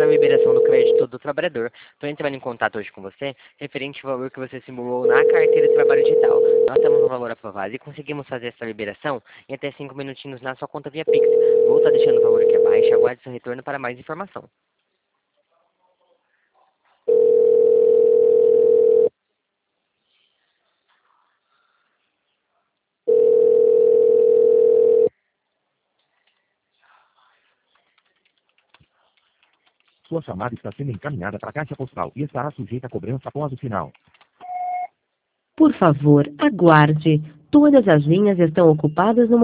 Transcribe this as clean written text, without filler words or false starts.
na liberação do crédito do trabalhador. Estou entrando em contato hoje com você, referente ao valor que você simulou na carteira de trabalho digital. Nós temos um valor aprovado e conseguimos fazer essa liberação em até 5 minutinhos na sua conta via Pix. Vou estar deixando o valor aqui abaixo, aguarde seu retorno para mais informação. Sua chamada está sendo encaminhada para a caixa postal e estará sujeita a cobrança após o sinal. Por favor, aguarde. Todas as linhas estão ocupadas no